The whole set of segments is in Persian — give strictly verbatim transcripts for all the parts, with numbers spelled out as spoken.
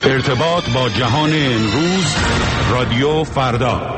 ارتباط با جهان امروز، رادیو فردا.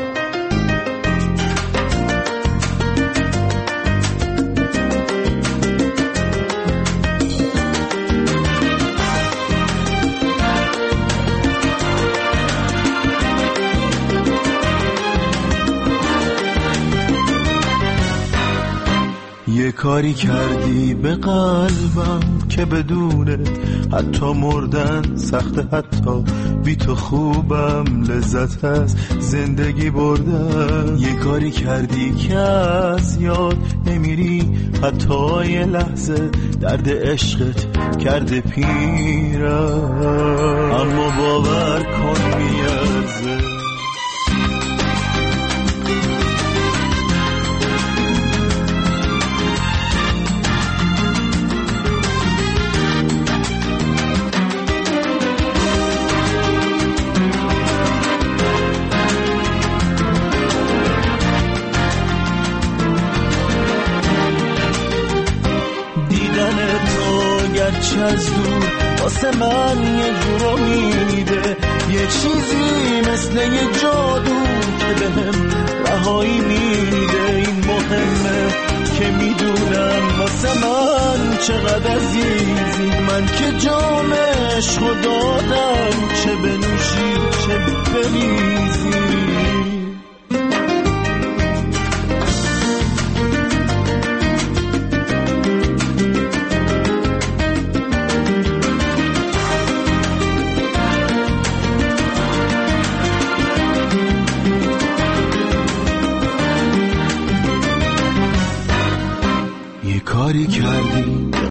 یه کاری کردی به قلبم که بدونه حتی مردن سخته، حتی بی تو خوبم لذت از زندگی بردن. یه کاری کردی که از یاد نمیری، حتی یه لحظه درد عشقت کرده پیرم، اما باور کن میارزه. گرچه از دور واسه من یه جورا میده، یه چیزی مثل یه جادو که بهم رهایی میده. این مهمه که میدونم واسه من چقدر عزیزی، من که جام عشق دادم، چه بنوشی چه بریزی.